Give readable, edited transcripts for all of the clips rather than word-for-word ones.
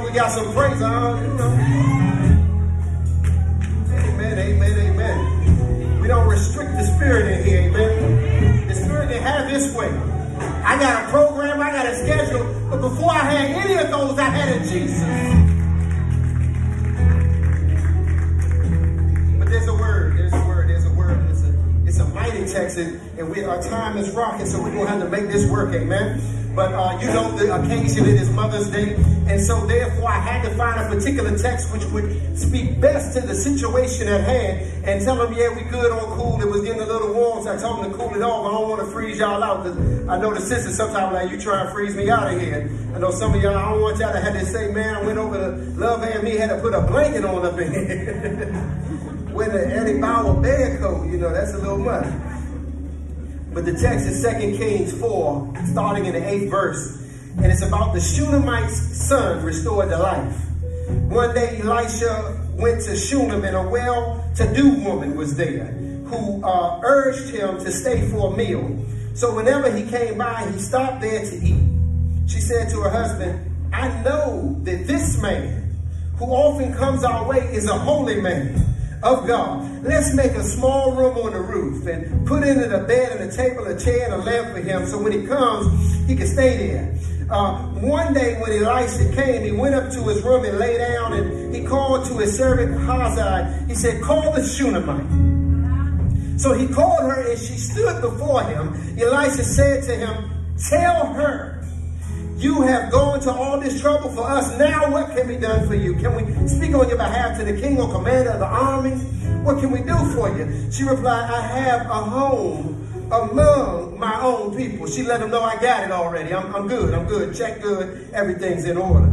we got some praise, you know. Amen, amen, amen. We don't restrict the spirit in here, amen. The spirit can have this way. I got a program, I got a schedule, but before I had any of those, I had a Jesus. But there's a word, there's a word, there's a word. It's a mighty text, and our time is rocking, so we're going to have to make this work, amen. But you know, the occasion it is Mother's Day, and so therefore I had to find a particular text which would speak best to the situation at hand and tell them, yeah, we good on cool. It was getting a little warm, so I told them to cool it off. I don't want to freeze y'all out, because I know the sisters sometimes like, you try and freeze me out of here. I know some of y'all, I don't want y'all to have to say, man, I went over to Love and Me, had to put a blanket on up in here. With an Eddie Bauer bed coat, you know, that's a little much. But the text is 2 Kings 4, starting in the 8th verse. And it's about the Shunammite's son restored to life. One day Elisha went to Shunem, and a well-to-do woman was there who urged him to stay for a meal. So whenever he came by, he stopped there to eat. She said to her husband, I know that this man who often comes our way is a holy man of God. Let's make a small room on the roof and put in it a bed and a table, a chair, and a lamp for him, so when he comes, he can stay there. One day when Elisha came, he went up to his room and lay down, and he called to his servant Gehazi. He said, call the Shunammite. So he called her, and she stood before him. Elisha said to him, tell her, you have gone to all this trouble for us. Now what can be done for you? Can we speak on your behalf to the king or commander of the army? What can we do for you? She replied, I have a home among my own people. She let him know, I got it already. I'm good. I'm good. Check good. Everything's in order.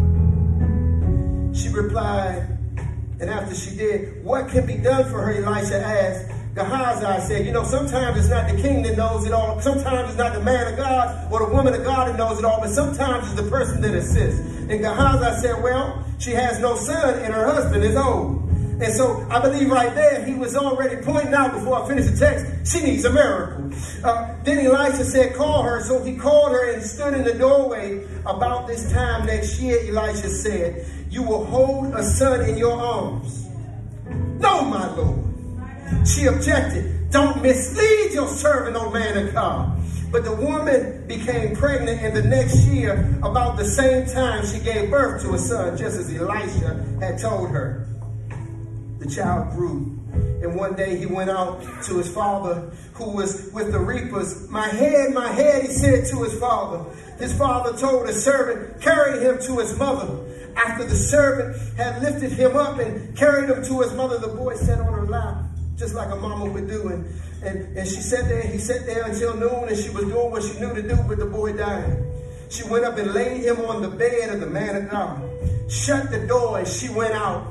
She replied, and after she did, what can be done for her? Elisha asked. Gehazi said, you know, sometimes it's not the king that knows it all. Sometimes it's not the man of God or the woman of God that knows it all, but sometimes it's the person that assists. And Gehazi said, well, she has no son and her husband is old. And so I believe right there, he was already pointing out before I finish the text, she needs a miracle. Then Elisha said, call her. So he called her and stood in the doorway. About this time next year, Elisha said, you will hold a son in your arms. No, my Lord. She objected, don't mislead your servant, O man of God. But the woman became pregnant, and the next year, about the same time, she gave birth to a son, just as Elisha had told her. The child grew, and one day he went out to his father, who was with the reapers. My head, he said to his father. His father told his servant, carry him to his mother. After the servant had lifted him up and carried him to his mother, the boy sat on her lap, just like a mama would do. And she sat there, he sat there until noon, and she was doing what she knew to do, but the boy died. She went up and laid him on the bed of the man of God, shut the door, and she went out.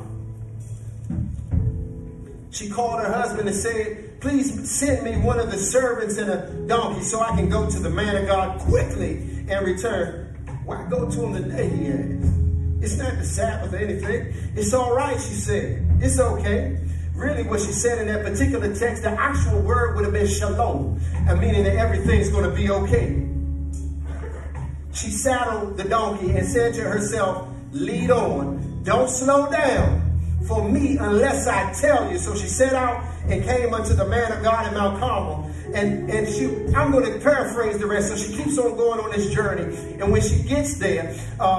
She called her husband and said, please send me one of the servants and a donkey so I can go to the man of God quickly and return. Why go to him today, he asked. It's not the Sabbath or anything. It's all right, she said. It's okay. Really, what she said in that particular text, the actual word would have been shalom, meaning that everything's going to be okay. She saddled the donkey and said to herself, lead on. Don't slow down for me unless I tell you. So she set out and came unto the man of God in Mount Carmel. And I'm going to paraphrase the rest. So she keeps on going on this journey. And when she gets there,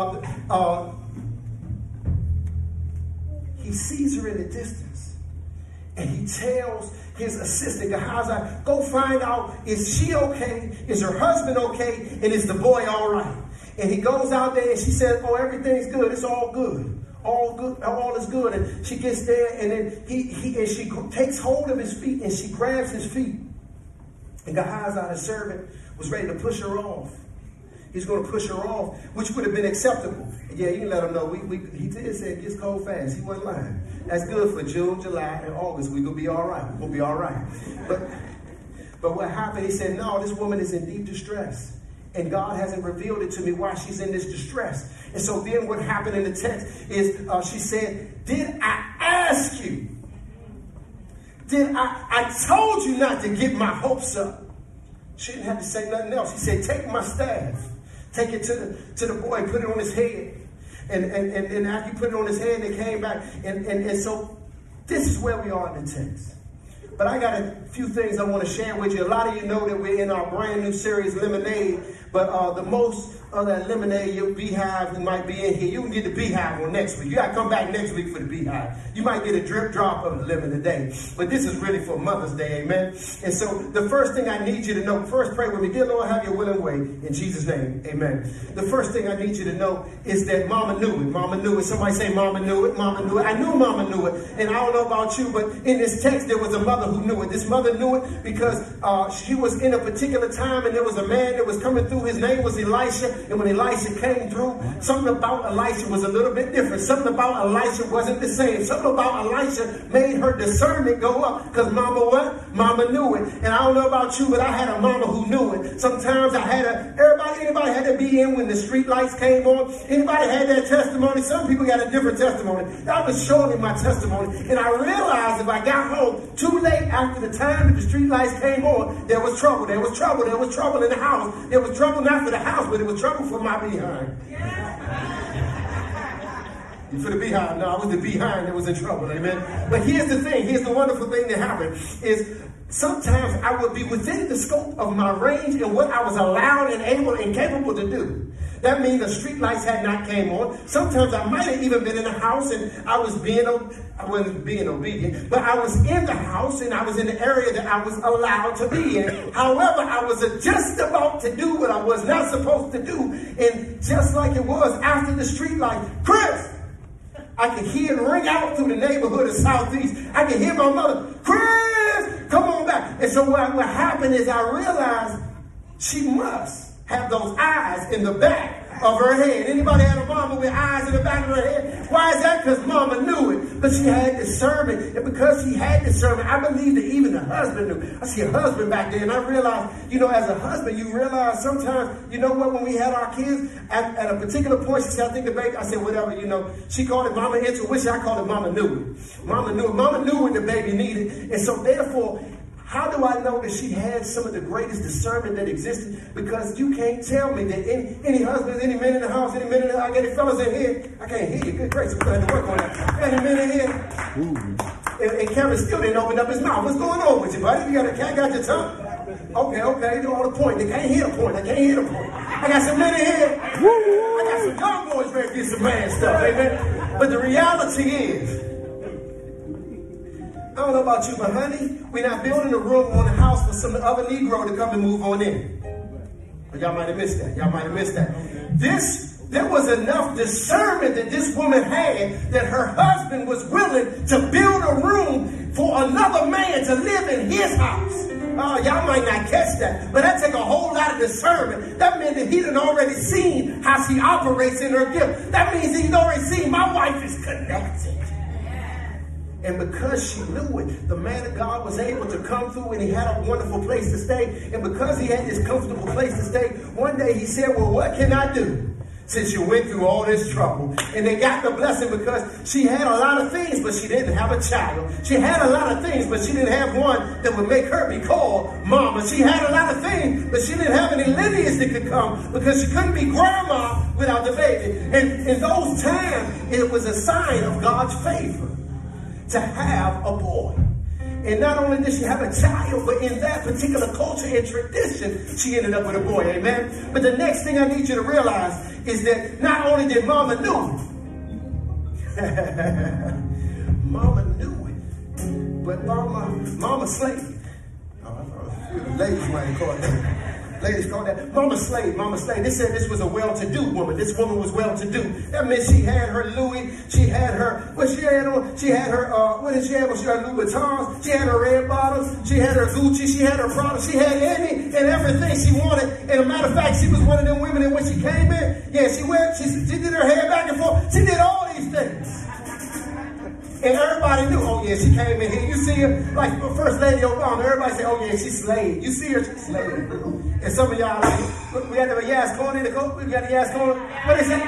he sees her in the distance. And he tells his assistant, Gehazi, go find out, is she okay? Is her husband okay? And is the boy all right? And he goes out there and she says, oh, everything's good. It's all good. All good. All is good. And she gets there, and then she takes hold of his feet, and she grabs his feet. And Gehazi, the servant, was ready to push her off. He's going to push her off, which would have been acceptable. Yeah, you can let him know. He did say it gets cold fast. He wasn't lying. That's good for June, July, and August. We're going to be all right. We're going to be all right. But what happened, he said, no, this woman is in deep distress. And God hasn't revealed it to me why she's in this distress. And so then what happened in the text is she said, did I ask you? I told you not to get my hopes up. She didn't have to say nothing else. He said, take my staff. Take it to the boy, put it on his head. And after he put it on his head, they came back. And so this is where we are in the text. But I got a few things I want to share with you. A lot of you know that we're in our brand new series, Lemonade. But the most of that lemonade, your beehive might be in here. You can get the beehive on next week. You got to come back next week for the beehive. You might get a drip drop of the lemon today. But this is really for Mother's Day, amen? And so the first thing I need you to know, first pray with me. Dear Lord, have your will and way. In Jesus' name, amen. The first thing I need you to know is that Mama knew it. Mama knew it. Somebody say Mama knew it. Mama knew it. I knew Mama knew it. And I don't know about you, but in this text, there was a mother who knew it. This mother knew it because she was in a particular time, and there was a man that was coming through. His name was Elisha. And when Elisha came through, something about Elisha was a little bit different. Something about Elisha wasn't the same. Something about Elisha made her discernment go up. Because Mama what? Mama knew it. And I don't know about you, but I had a mama who knew it. Sometimes I had anybody had to be in when the street lights came on. Anybody had that testimony? Some people got a different testimony. That was showing my testimony. And I realized if I got home too late after the time that the street lights came on, there was trouble. There was trouble. There was trouble in the house. There was trouble not for the house, but it was trouble for my behind. You for the behind? No, I was the behind that was in trouble, amen? But here's the thing. Here's the wonderful thing that happened is sometimes I would be within the scope of my range and what I was allowed and able and capable to do. That means the street lights had not came on. Sometimes I might have even been in the house and I wasn't being obedient, but I was in the house and I was in the area that I was allowed to be in. However, I was just about to do what I was not supposed to do. And just like it was after the street light, Chris, I could hear it ring out through the neighborhood of Southeast. I could hear my mother, Chris, come on back. And so what happened is I realized she must have those eyes in the back of her head. Anybody had a mama with eyes in the back of her head? Why is that? Because mama knew it. But she had discernment. And because she had discernment, I believe that even the husband knew. I see a husband back there, and I realized, as a husband, you realize sometimes, you know what, when we had our kids, at a particular point, she said, I think the baby, I said, whatever, she called it Mama Intuition. I called it Mama Knew It. Mama knew it. Mama knew what the baby needed. And so therefore, how do I know that she had some of the greatest discernment that existed? Because you can't tell me that any husbands, any men in the house, any men in the house, any fellas in here, I can't hear you. Good gracious, we're going to have to work on that. Any men in here? And Kevin still didn't open up his mouth. What's going on with you, buddy? You got a cat, got your tongue? Okay, you know the point. They can't hear the point. I got some men in here. I got some young boys ready to get some man stuff, amen? But the reality is, I don't know about you, but honey, we're not building a room on the house for some other Negro to come and move on in. But y'all might have missed that. There was enough discernment that this woman had that her husband was willing to build a room for another man to live in his house. Y'all might not catch that, but that take a whole lot of discernment. That meant that he had already seen how she operates in her gift. That means he's already seen my wife is connected. And because she knew it, the man of God was able to come through, and he had a wonderful place to stay. And because he had this comfortable place to stay, one day he said, well, what can I do since you went through all this trouble? And they got the blessing because she had a lot of things, but she didn't have a child. She had a lot of things, but she didn't have one that would make her be called mama. She had a lot of things, but she didn't have any lineage that could come because she couldn't be grandma without the baby. And in those times, it was a sign of God's favor to have a boy. And not only did she have a child, but in that particular culture and tradition, she ended up with a boy, amen? But the next thing I need you to realize is that not only did Mama knew it, Mama knew it, but Mama slaved. Ladies might have called that. Ladies call that Mama slave. They said this was a well-to-do woman. This woman was well-to-do. That meant she had her Louis. She had her, what she had on? She had her, what did she have? She had Louis Vuittons. She had her red bottoms. She had her Gucci. She had her Prada. She had any and everything she wanted. And a matter of fact, she was one of them women that when she came in, she did her hair back and forth. She did all these things. And everybody knew, oh yeah, she came in here. You see her, like First Lady Obama, everybody said, oh yeah, she's slayed. You see her, she's slayed. And some of y'all like, we got the Yas corn in the coat. We got the Yas corn. What is it?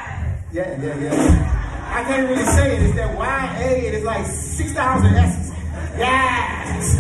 Yeah. I can't really say it. It's that Y-A, and it's like 6,000 S's. Yes.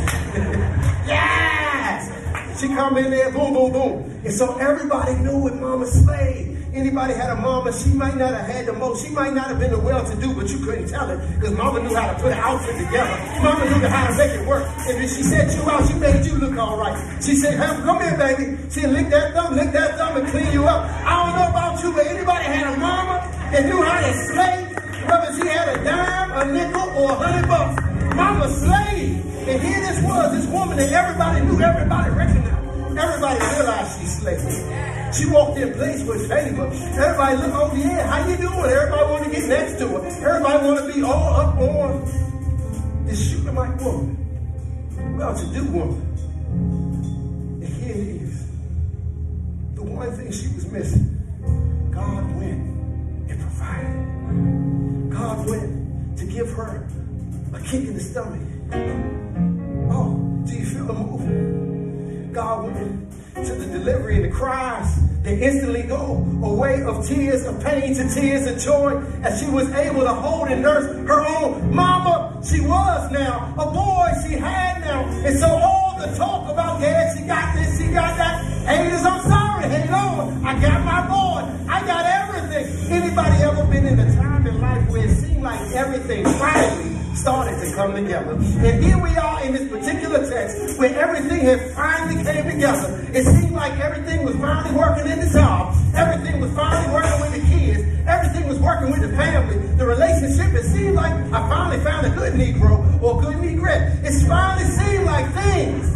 Yes. She come in there, boom, boom, boom. And so everybody knew what Mama slayed. Anybody had a mama, she might not have had the most, she might not have been the well-to-do, but you couldn't tell it because mama knew how to put an outfit together. Mama knew how to make it work. And when she set you out, she made you look all right. She said, hey, come here, baby. She lick that thumb, and clean you up. I don't know about you, but anybody had a mama that knew how to slay, whether she had a dime, a nickel, or $100. Mama slayed. And here this was, this woman that everybody knew, everybody recognized. Everybody realized she slayed. She walked in place with favor. Everybody looked over, yeah, how you doing? Everybody want to get next to her. Everybody want to be all up on this Shunammite woman. Well-to-do woman. And here it is. The one thing she was missing. God went and provided. God went to give her a kick in the stomach. Oh, do you feel the move? God went to the delivery and the cries. They instantly go away of tears of pain to tears of joy as she was able to hold and nurse her own mama. She was now a boy she had now. And so all the talk about, yeah, she got this, she got that. Haters, I'm sorry, hang on. I got my boy. I got everything. Anybody ever been in a time in life where it seemed like everything finally started to come together? And here we are in this particular text where everything had finally came together. It seemed like everything was finally working in the job. Everything was finally working with the kids. Everything was working with the family. The relationship, it seemed like I finally found a good Negro or good Negress. It finally seemed like things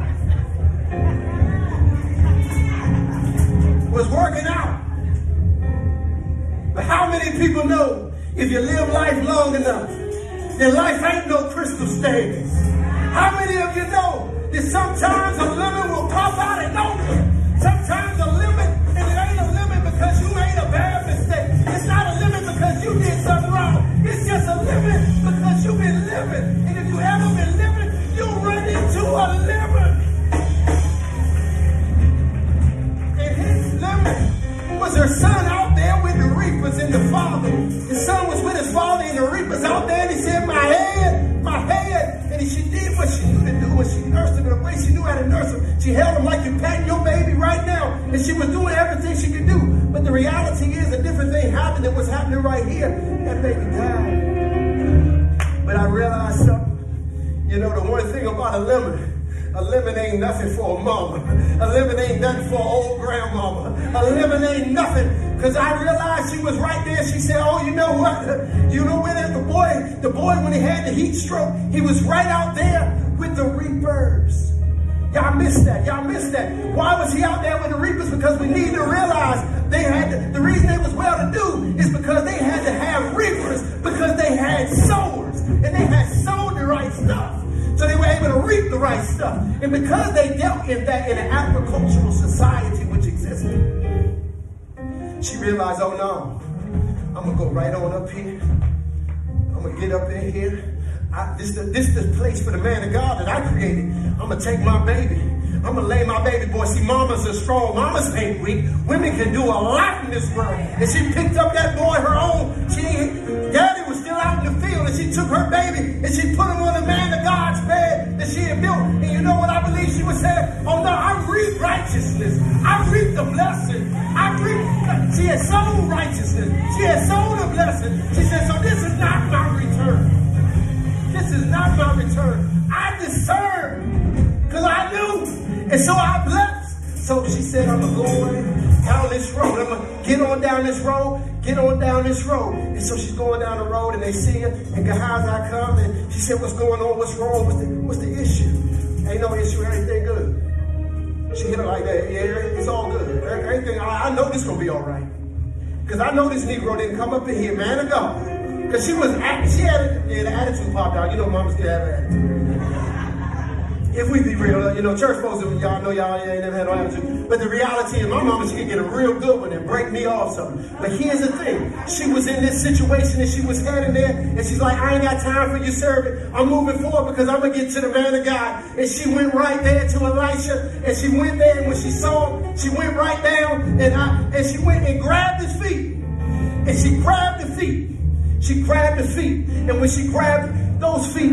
was working out. But how many people know if you live life long enough, that life ain't no crystal stains? How many of you know that sometimes a lemon will pop out of nowhere? Sometimes a lemon, and it ain't a lemon because you made a bad mistake. It's not a lemon because you did something wrong. It's just a lemon because you've been living. And if you ever been living, you'll run into a lemon. And his lemon was her son out there with the reapers and the father. His son was with his father and the reapers out there, and he said, my head, my head. And she did what she knew to do, and she nursed him in the way she knew how to nurse him. She held him like you're patting your baby right now, and she was doing everything she could do. But the reality is a different thing happened than what's happening right here. That baby died. But I realized something. You know, the one thing about a lemon ain't nothing for a mama. A lemon ain't nothing for an old grandmama. A lemon ain't nothing. Because I realized she was right there. She said, oh, you know what? You know when the boy, when he had the heat stroke, he was right out there with the reapers. Y'all missed that. Y'all missed that. Why was he out there with the reapers? Because we need to realize the reason they was well to do is because they had to have reapers because they had sowers and they had sowed the right stuff. So they were able to reap the right stuff. And because they dealt in that in an agricultural society which existed, she realized, oh no, I'm going to go right on up here. I'm going to get up in here. This is the place for the man of God that I created. I'm going to take my baby. I'm going to lay my baby boy. See, mamas are strong. Mamas ain't weak. Women can do a lot in this world. And she picked up that boy, her own. Daddy was still out in the field, and she took her baby and she put him on the man of God's bed that she had built. And you know what I believe she was saying? Oh no, I reap righteousness. I reap the blessing. She had sown righteousness. She had sown a blessing. She said, so this is not my return. This is not my return. I discerned because I knew. And so I blessed. So she said, I'm going down this road. I'm going to get on down this road. Get on down this road. And so she's going down the road and they see her. And Gehazi come and she said, what's going on? What's wrong? What's the issue? Ain't no issue. Everything good. She hit her like that. Yeah, it's all good. Everything. I know this going to be all right. Because I know this Negro didn't come up in here, man of God. Because she had the attitude popped out. You know mamas can have an attitude. If we be real, you know, church folks, y'all know y'all ain't never had no attitude. But the reality is my mama, she could get a real good one and break me off something. But here's the thing. She was in this situation and she was heading there. And she's like, I ain't got time for you serving. I'm moving forward because I'm going to get to the man of God. And she went right there to Elisha. And she went there, and when she saw him, she went right down. And she went and grabbed his feet. And she grabbed the feet. She grabbed the feet. And when she grabbed those feet,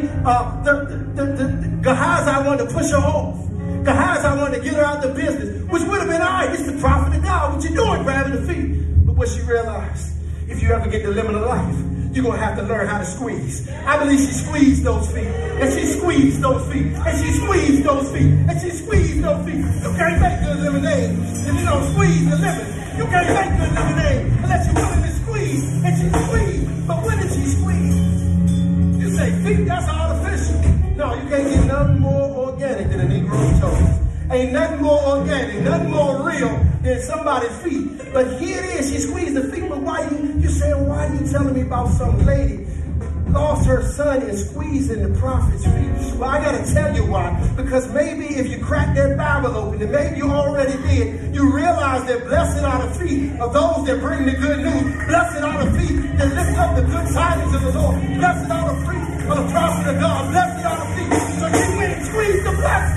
Gehazi wanted to push her off. Gehazi wanted to get her out of the business, which would have been all right. It's the prophet of God. What you doing grabbing the feet? But what she realized, if you ever get the limit of life, you're going to have to learn how to squeeze. I believe she squeezed those feet. And she squeezed those feet. And she squeezed those feet. And she squeezed those feet. You can't make good lemonade if you don't squeeze the lemon. You can't make good lemonade unless you're willing to squeeze. And she squeezed. But when did she squeeze? You say, feet, that's artificial. No, you can't get nothing more organic than a Negro's toes. Ain't nothing more organic, nothing more real than somebody's feet. But here it is, she squeezed the feet. But why you saying, why are you telling me about some lady lost her son and squeezing the prophet's feet? Well, I got to tell you why. Because maybe if you crack that Bible open, and maybe you already did, you realize that blessed are the feet of those that bring the good news. Blessed are the feet that lift up the good tidings of the Lord. Blessed are the feet of the prophet of God. Blessed are the feet. So she went and squeezed the blessing.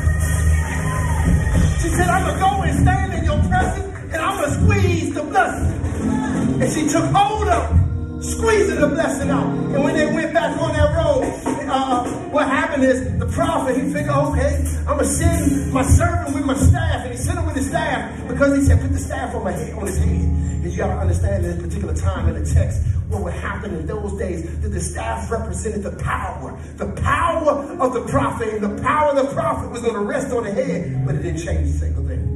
She said, I'm going to go and stand in your presence, and I'm going to squeeze the blessing. And she took hold of it, squeezing the blessing out. And when they went back on that road, what happened is the prophet, he figured, okay, I'm going to send my servant with my staff. And he sent him with his staff because he said, put the staff on his head. And you got to understand at this particular time in the text, what would happen in those days, that the staff represented the power of the prophet, and the power of the prophet was going to rest on the head, but it didn't change a single thing.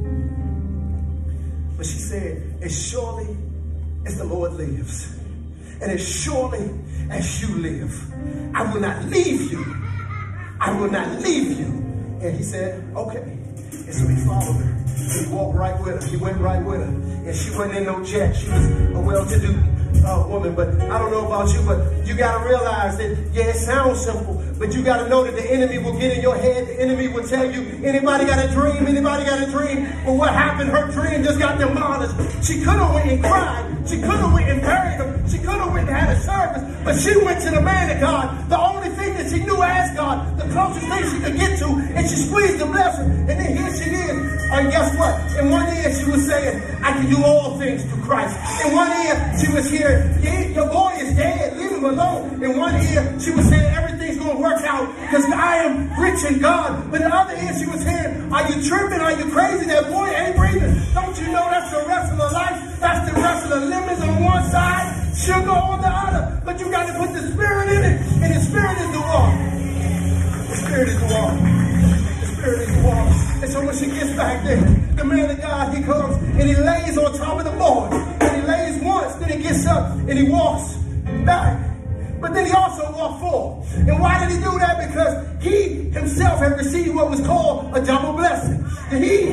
But she said, as surely as the Lord lives, and as surely as you live, I will not leave you. I will not leave you. And he said, okay. And so he followed her. He walked right with her. He went right with her. And she wasn't in no jet. She was a well-to-do woman. But I don't know about you, but you got to realize that, yeah, it sounds simple, but you got to know that the enemy will get in your head. The enemy will tell you, anybody got a dream? Anybody got a dream? Well, what happened? Her dream just got demolished. She could have went and cried. She could have went and buried him. She could have went and had a service. But she went to the man of God. The only thing that she knew as God, the closest thing she could get to, and she squeezed the blessing. And then here she is. And guess what? In one ear, she was saying, I can do all things through Christ. In one ear, she was hearing, yeah, your boy is dead. Leave him alone. In one ear, she was saying, everything's going to work out because I am rich in God. But in the other ear, she was hearing, are you tripping? Are you crazy? That boy ain't breathing. Don't you know that's the rest of the life? That's the rest of the lemons on one side, sugar on the other. But you got to put the spirit in it. And the spirit is the water. The spirit is the water. The spirit is the water. And so when she gets back there, the man of God, he comes and he lays on top of the board. And he lays once, then he gets up and he walks back. But then he also walked forward. And why did he do that? Because he himself had received what was called a double blessing. And he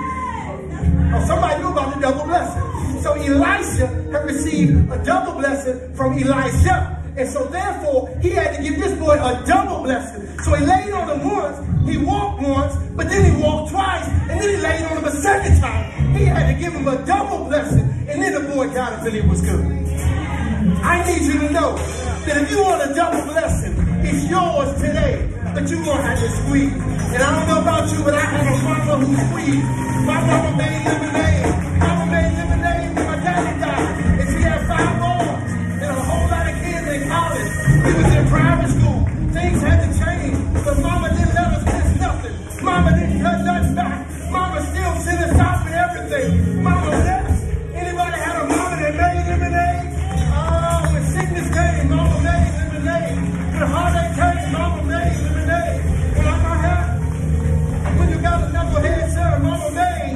had, somebody knew about the double blessing. So Elisha had received a double blessing from Elisha. And so therefore, he had to give this boy a double blessing. So he laid on him once, he walked once, but then he walked twice, and then he laid on him a second time. He had to give him a double blessing, and then the boy got up and he was good. I need you to know that if you want a double blessing, it's yours today, but you're going to have to squeeze. And I don't know about you, but I have a mama who squeezed. My mama made lemonade. Mama made lemonade when my daddy died, and she had 5 boys and a whole lot of kids in college. We was in private school. Things had to change, but mama didn't let us miss nothing. Mama didn't cut nothing back. Mama still sent us out with everything. Mama blessed. Anybody had a mama that made lemonade? When sickness came, mama made lemonade. When heartache came, mama made lemonade. When I'm not happy, when you got a knucklehead son, mama made.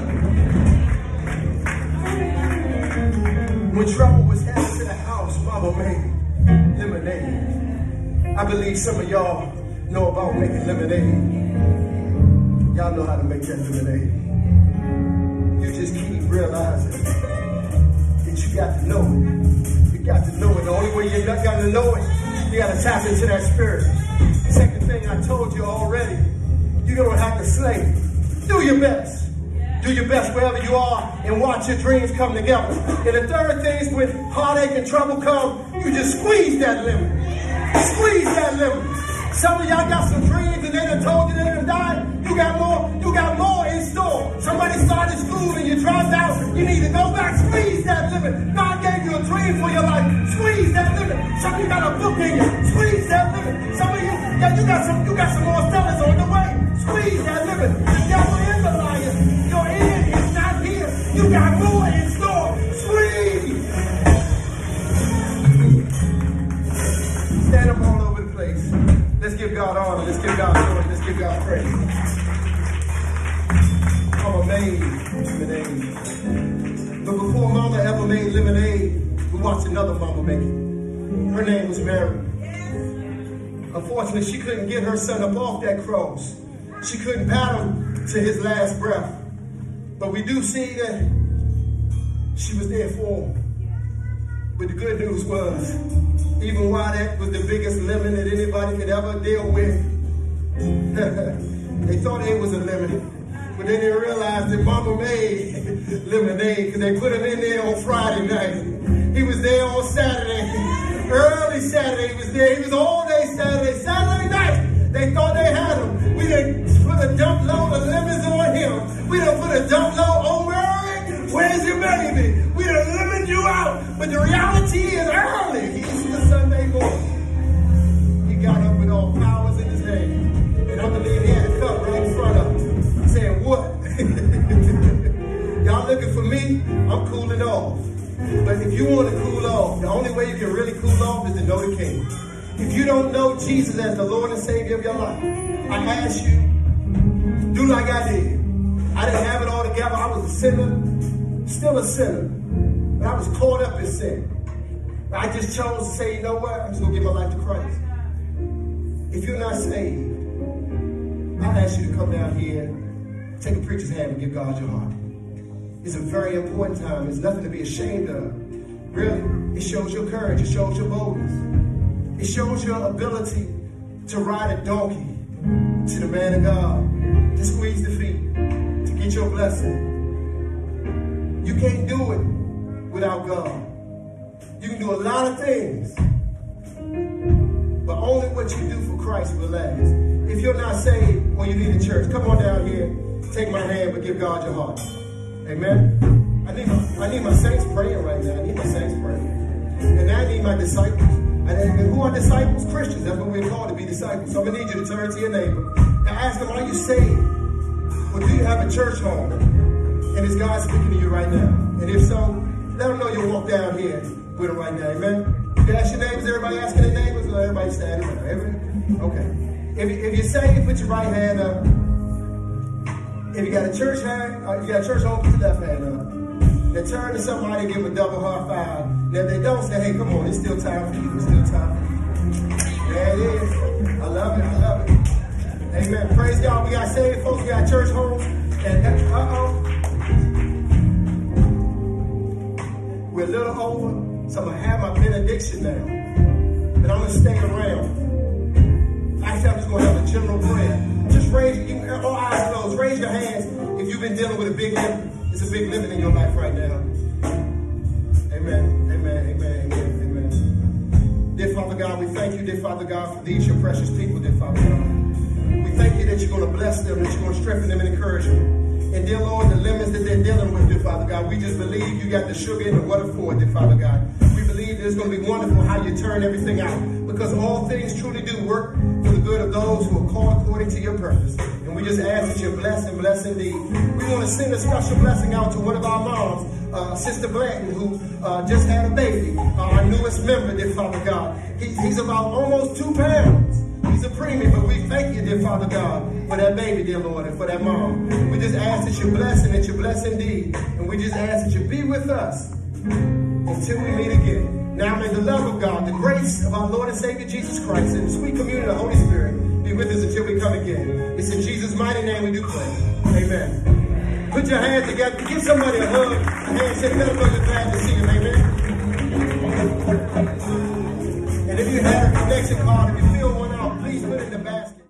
When trouble was headed to the house, mama made lemonade. I believe some of y'all know about making lemonade. Y'all know how to make that lemonade. You just keep realizing that you got to know it. You got to know it. The only way you got to know it, you got to tap into that spirit. Second thing I told you already, you don't have to slay. Do your best. Do your best wherever you are and watch your dreams come together. And the third thing is when heartache and trouble come, you just squeeze that lemon. Squeeze that lemon. Some of y'all got some dreams and they done told you they done died. You got more in store. Somebody started school and you dropped out. You need to go back, squeeze that lemon. God gave you a dream for your life. Squeeze that lemon. Some of you got a book in you. Squeeze that lemon. Some of you, yeah, you got some more sellers on the way. Squeeze that lemon. The devil is a liar. Your end is not here. You got more in store. Squeeze. honor. Let's give God glory. Let's give God praise. Mama made lemonade. But before Mama ever made lemonade, we watched another mama make it. Her name was Mary. Unfortunately, she couldn't get her son up off that cross. She couldn't battle to his last breath. But we do see that she was there for him. But the good news was, even while that was the biggest lemon that anybody could ever deal with, they thought it was a lemon. But then they realized that Mama made lemonade because they put him in there on Friday night. He was there on Saturday. Early Saturday he was there. He was all day Saturday. Saturday night, they thought they had him. We done put a dump load of lemons on him. We done put a dump load on Mary. Where's your baby? We done lemoned you out. But the reality is early. He's the Sunday morning. He got up with all powers in his hand. And I believe he had a cup right in front of him. Saying, what? Y'all looking for me? I'm cooling off. But if you want to cool off, the only way you can really cool off is to know the King. If you don't know Jesus as the Lord and Savior of your life, I ask you, do like I did. I didn't have it all together. I was a sinner, still a sinner. But I was caught up in sin. I just chose to say, you know what? I'm just going to give my life to Christ. If you're not saved, I ask you to come down here, take a preacher's hand and give God your heart. It's a very important time. It's nothing to be ashamed of. Really, it shows your courage. It shows your boldness. It shows your ability to ride a donkey to the man of God, to squeeze the feet, to get your blessing. You can't do it without God. You can do a lot of things, but only what you do for Christ will last. If you're not saved or you need a church, come on down here, take my hand, but give God your heart. Amen. I need my saints praying right now. I need my saints praying. And I need my disciples. And who are disciples? Christians. That's what we're called, to be disciples. So I'm going to need you to turn to your neighbor and ask them, are you saved? Or do you have a church home? And is God speaking to you right now? And if so, let them know you'll walk down here with them right now. Amen. You can ask your neighbors. Everybody asking their neighbors, or everybody standing around? Okay. If you're saved, put your right hand up. If you got a church hand, you got a church home, put your left hand up. Then turn to somebody and give them a double high five. And if they don't, say, hey, come on, it's still time for you. It's still time for you. There it is. I love it. I love it. Amen. Praise God. We got saved folks. We got church homes. And we're a little over, so I'm going to have my benediction now. And I'm going to stay around. Actually, I'm just going to have a general prayer. Just raise, all eyes closed, raise your hands if you've been dealing with a big limit. It's a big limit in your life right now. Amen, amen, amen, amen, amen. Dear Father God, we thank you, dear Father God, for these, your precious people, dear Father God. We thank you that you're going to bless them, that you're going to strengthen them and encourage them. And dear Lord, the limits that they're dealing with, dear Father God, we just believe you got the sugar and the water for it, dear Father God. We believe that it's going to be wonderful how you turn everything out, because all things truly do work for the good of those who are called according to your purpose. And we just ask that you bless and bless indeed. We want to send a special blessing out to one of our moms, Sister Blanton, who just had a baby, our newest member, dear Father God. He's about almost 2 pounds. He's a preemie, but we thank you, dear Father God, for that baby, dear Lord, and for that mom. We just ask that you bless and that you bless indeed. And we just ask that you be with us until we meet again. Now may the love of God, the grace of our Lord and Savior Jesus Christ, and the sweet communion of the Holy Spirit be with us until we come again. It's in Jesus' mighty name we do pray. Amen. Put your hands together. Give somebody a hug. A handshake. Let them know you're glad to see them. Amen. And if you have a connection card, if you fill one out, please put it in the basket.